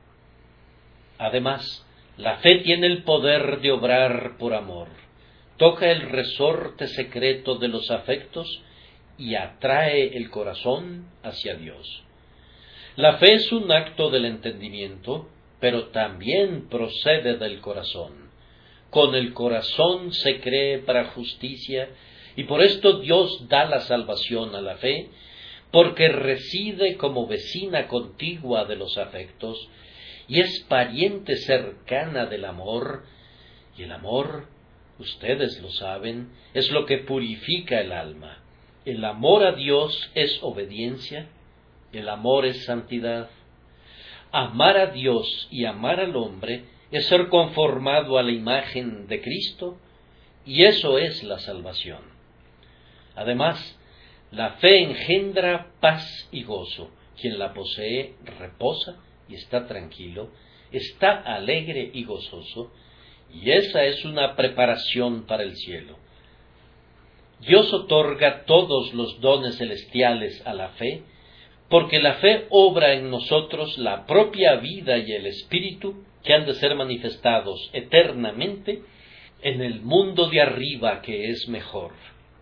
Además, la fe tiene el poder de obrar por amor, toca el resorte secreto de los afectos y atrae el corazón hacia Dios. La fe es un acto del entendimiento, pero también procede del corazón. Con el corazón se cree para justicia, y por esto Dios da la salvación a la fe, porque reside como vecina contigua de los afectos, y es pariente cercana del amor, y el amor, ustedes lo saben, es lo que purifica el alma. El amor a Dios es obediencia, el amor es santidad. Amar a Dios y amar al hombre es ser conformado a la imagen de Cristo, y eso es la salvación. Además, la fe engendra paz y gozo. Quien la posee reposa y está tranquilo, está alegre y gozoso, y esa es una preparación para el cielo. Dios otorga todos los dones celestiales a la fe, porque la fe obra en nosotros la propia vida y el espíritu que han de ser manifestados eternamente en el mundo de arriba, que es mejor.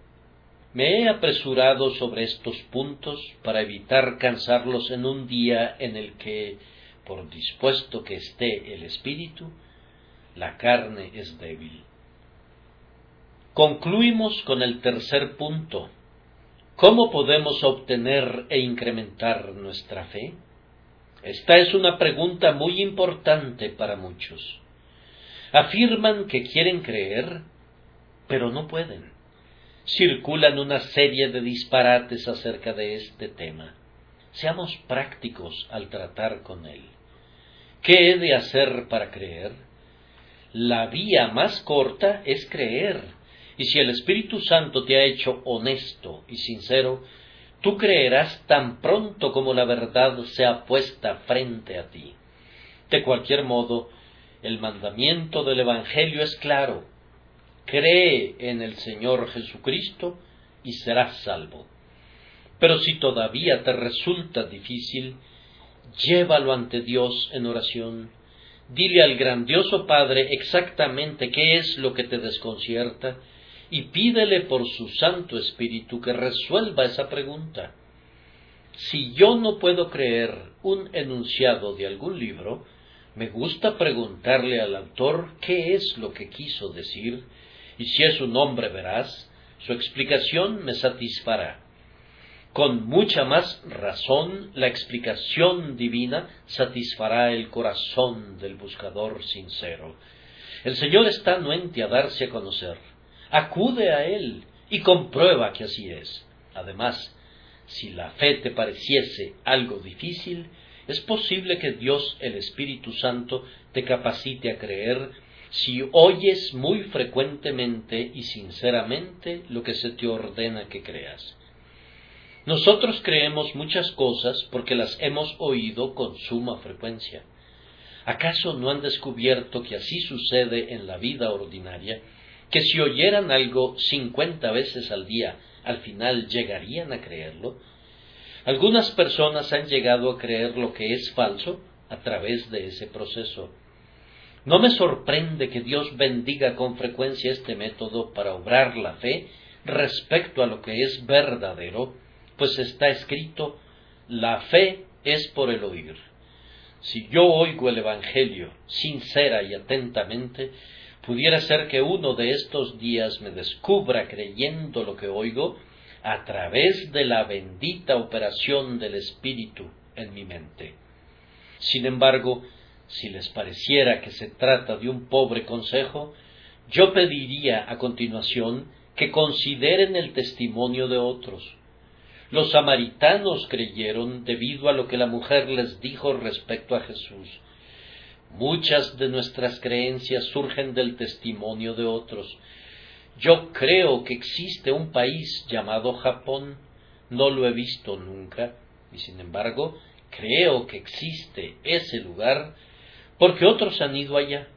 Me he apresurado sobre estos puntos para evitar cansarlos en un día en el que, por dispuesto que esté el espíritu, la carne es débil. Concluimos con el tercer punto. ¿Cómo podemos obtener e incrementar nuestra fe? Esta es una pregunta muy importante para muchos. Afirman que quieren creer, pero no pueden. Circulan una serie de disparates acerca de este tema. Seamos prácticos al tratar con él. ¿Qué he de hacer para creer? La vía más corta es creer. Y si el Espíritu Santo te ha hecho honesto y sincero, tú creerás tan pronto como la verdad sea puesta frente a ti. De cualquier modo, el mandamiento del Evangelio es claro. Cree en el Señor Jesucristo y serás salvo. Pero si todavía te resulta difícil, llévalo ante Dios en oración. Dile al grandioso Padre exactamente qué es lo que te desconcierta y pídele por su Santo Espíritu que resuelva esa pregunta. Si yo no puedo creer un enunciado de algún libro, me gusta preguntarle al autor qué es lo que quiso decir, y si es un hombre veraz, su explicación me satisfará. Con mucha más razón, la explicación divina satisfará el corazón del buscador sincero. El Señor está anuente a darse a conocer. Acude a Él y comprueba que así es. Además, si la fe te pareciese algo difícil, es posible que Dios, el Espíritu Santo, te capacite a creer si oyes muy frecuentemente y sinceramente lo que se te ordena que creas. Nosotros creemos muchas cosas porque las hemos oído con suma frecuencia. ¿Acaso no han descubierto que así sucede en la vida ordinaria, que si oyeran algo cincuenta veces al día, al final llegarían a creerlo? Algunas personas han llegado a creer lo que es falso a través de ese proceso. No me sorprende que Dios bendiga con frecuencia este método para obrar la fe respecto a lo que es verdadero, pues está escrito: la fe es por el oír. Si yo oigo el Evangelio sincera y atentamente, pudiera ser que uno de estos días me descubra creyendo lo que oigo a través de la bendita operación del Espíritu en mi mente. Sin embargo, si les pareciera que se trata de un pobre consejo, yo pediría a continuación que consideren el testimonio de otros. Los samaritanos creyeron debido a lo que la mujer les dijo respecto a Jesús. Muchas de nuestras creencias surgen del testimonio de otros. Yo creo que existe un país llamado Japón. No lo he visto nunca, y sin embargo, creo que existe ese lugar porque otros han ido allá.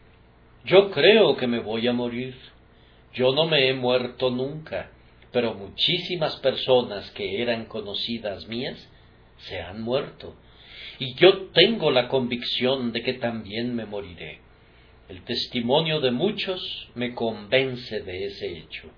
Yo creo que me voy a morir. Yo no me he muerto nunca, pero muchísimas personas que eran conocidas mías se han muerto, y yo tengo la convicción de que también me moriré. El testimonio de muchos me convence de ese hecho.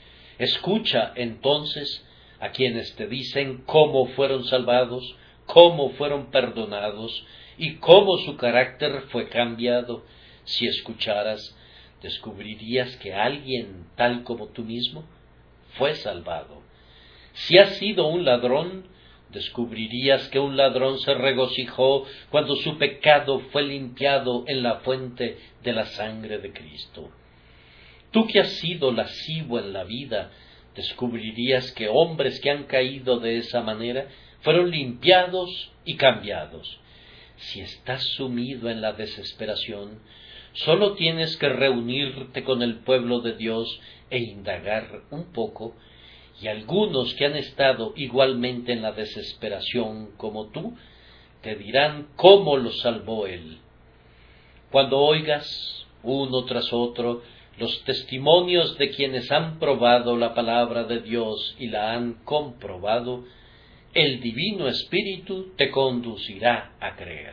Escucha entonces a quienes te dicen cómo fueron salvados, cómo fueron perdonados y cómo su carácter fue cambiado. Si escucharas, descubrirías que alguien tal como tú mismo fue salvado. Si has sido un ladrón, descubrirías que un ladrón se regocijó cuando su pecado fue limpiado en la fuente de la sangre de Cristo. Tú que has sido lascivo en la vida, descubrirías que hombres que han caído de esa manera fueron limpiados y cambiados. Si estás sumido en la desesperación, solo tienes que reunirte con el pueblo de Dios e indagar un poco, y algunos que han estado igualmente en la desesperación como tú, te dirán cómo los salvó Él. Cuando oigas, uno tras otro, los testimonios de quienes han probado la palabra de Dios y la han comprobado, el Divino Espíritu te conducirá a creer.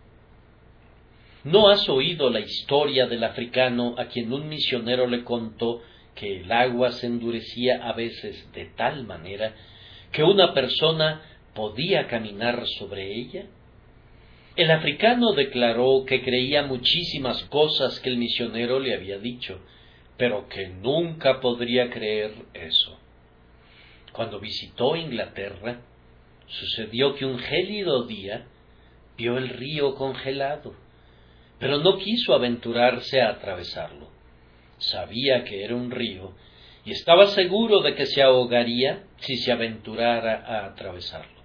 ¿No has oído la historia del africano a quien un misionero le contó que el agua se endurecía a veces de tal manera que una persona podía caminar sobre ella? El africano declaró que creía muchísimas cosas que el misionero le había dicho, pero que nunca podría creer eso. Cuando visitó Inglaterra, sucedió que un gélido día vio el río congelado, pero no quiso aventurarse a atravesarlo. Sabía que era un río y estaba seguro de que se ahogaría si se aventurara a atravesarlo.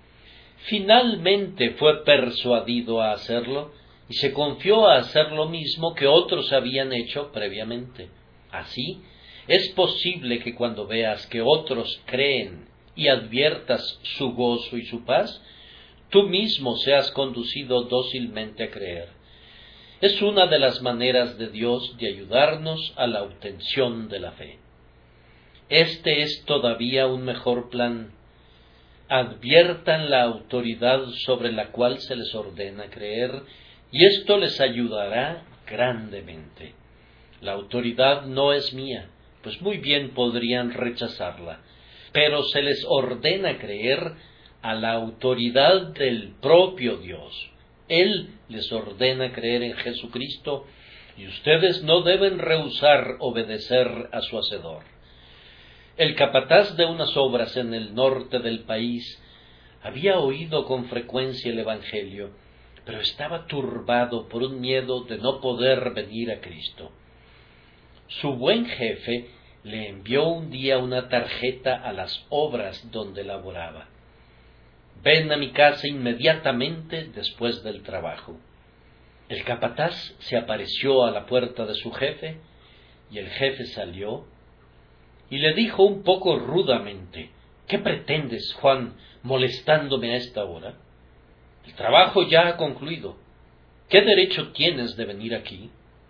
Finalmente fue persuadido a hacerlo y se confió a hacer lo mismo que otros habían hecho previamente. Así, es posible que cuando veas que otros creen y adviertas su gozo y su paz, tú mismo seas conducido dócilmente a creer. Es una de las maneras de Dios de ayudarnos a la obtención de la fe. Este es todavía un mejor plan. Adviertan la autoridad sobre la cual se les ordena creer, y esto les ayudará grandemente. La autoridad no es mía, pues muy bien podrían rechazarla, pero se les ordena creer a la autoridad del propio Dios. Él les ordena creer en Jesucristo, y ustedes no deben rehusar obedecer a su Hacedor. El capataz de unas obras en el norte del país había oído con frecuencia el Evangelio, pero estaba turbado por un miedo de no poder venir a Cristo. Su buen jefe le envió un día una tarjeta a las obras donde laboraba. Ven a mi casa inmediatamente después del trabajo. El capataz se apareció a la puerta de su jefe, y el jefe salió y le dijo un poco rudamente: ¿Qué pretendes, Juan, molestándome a esta hora? El trabajo ya ha concluido. ¿Qué derecho tienes de venir aquí?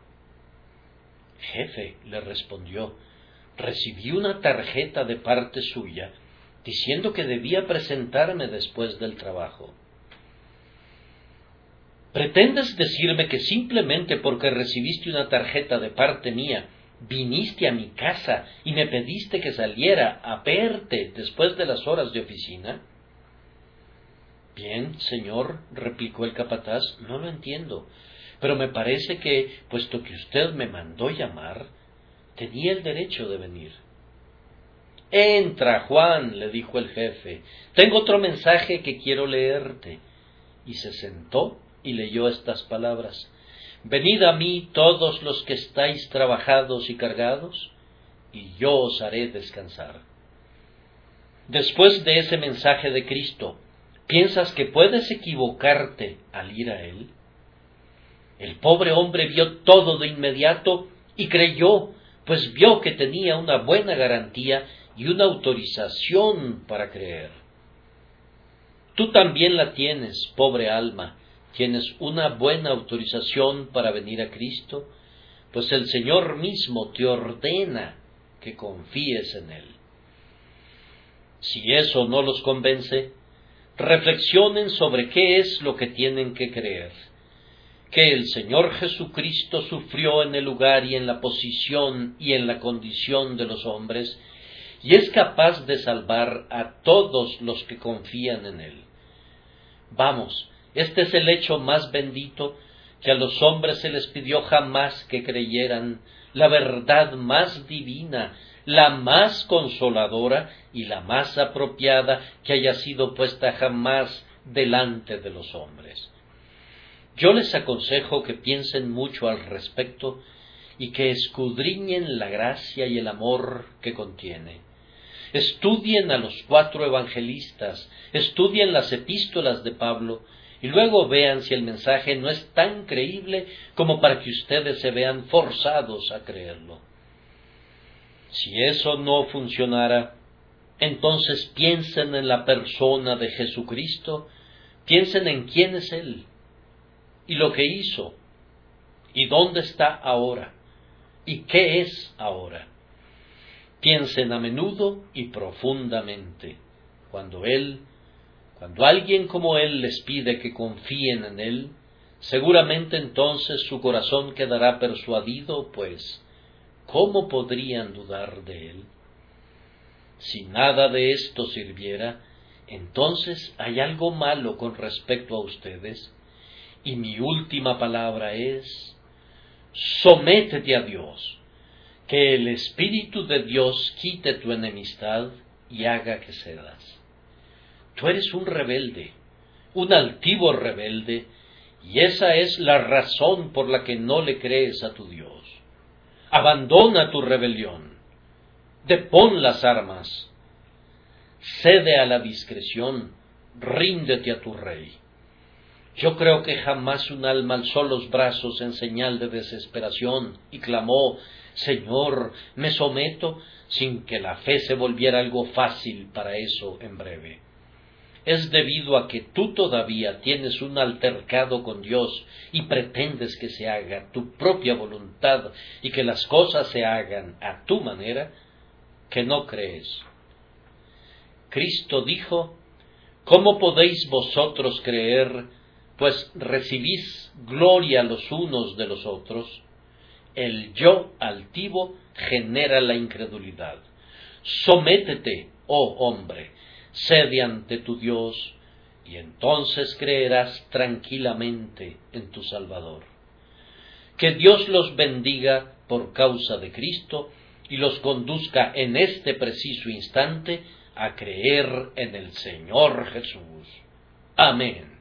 Jefe, le respondió, recibí una tarjeta de parte suya diciendo que debía presentarme después del trabajo. ¿Pretendes decirme que simplemente porque recibiste una tarjeta de parte mía, viniste a mi casa y me pediste que saliera a verte después de las horas de oficina? Bien, señor, replicó el capataz, no lo entiendo, pero me parece que, puesto que usted me mandó llamar, tenía el derecho de venir. Entra, Juan, le dijo el jefe, tengo otro mensaje que quiero leerte. Y se sentó y leyó estas palabras: Venid a mí todos los que estáis trabajados y cargados, y yo os haré descansar. Después de ese mensaje de Cristo, ¿piensas que puedes equivocarte al ir a Él? El pobre hombre vio todo de inmediato y creyó, pues vio que tenía una buena garantía y una autorización para creer. Tú también la tienes, pobre alma. Tienes una buena autorización para venir a Cristo, pues el Señor mismo te ordena que confíes en Él. Si eso no los convence, reflexionen sobre qué es lo que tienen que creer. Que el Señor Jesucristo sufrió en el lugar y en la posición y en la condición de los hombres, y es capaz de salvar a todos los que confían en Él. Vamos, este es el hecho más bendito, que a los hombres se les pidió jamás que creyeran, la verdad más divina, la más consoladora y la más apropiada que haya sido puesta jamás delante de los hombres. Yo les aconsejo que piensen mucho al respecto y que escudriñen la gracia y el amor que contiene. Estudien a los cuatro evangelistas, estudien las epístolas de Pablo, y luego vean si el mensaje no es tan creíble como para que ustedes se vean forzados a creerlo. Si eso no funcionara, entonces piensen en la persona de Jesucristo, piensen en quién es Él, y lo que hizo, y dónde está ahora, ¿Y qué es ahora? Piensen a menudo y profundamente. Cuando Él, cuando alguien como Él les pide que confíen en Él, seguramente entonces su corazón quedará persuadido, pues, ¿cómo podrían dudar de Él? Si nada de esto sirviera, entonces hay algo malo con respecto a ustedes, y mi última palabra es: sométete a Dios, que el Espíritu de Dios quite tu enemistad y haga que cedas. Tú eres un rebelde, un altivo rebelde, y esa es la razón por la que no le crees a tu Dios. Abandona tu rebelión, depón las armas, cede a la discreción, ríndete a tu Rey. Yo creo que jamás un alma alzó los brazos en señal de desesperación y clamó: Señor, me someto, sin que la fe se volviera algo fácil para eso en breve. Es debido a que tú todavía tienes un altercado con Dios y pretendes que se haga tu propia voluntad y que las cosas se hagan a tu manera, que no crees. Cristo dijo: ¿cómo podéis vosotros creer, pues recibís gloria los unos de los otros? El yo altivo genera la incredulidad. Sométete, oh hombre, cede ante tu Dios, y entonces creerás tranquilamente en tu Salvador. Que Dios los bendiga por causa de Cristo y los conduzca en este preciso instante a creer en el Señor Jesús. Amén.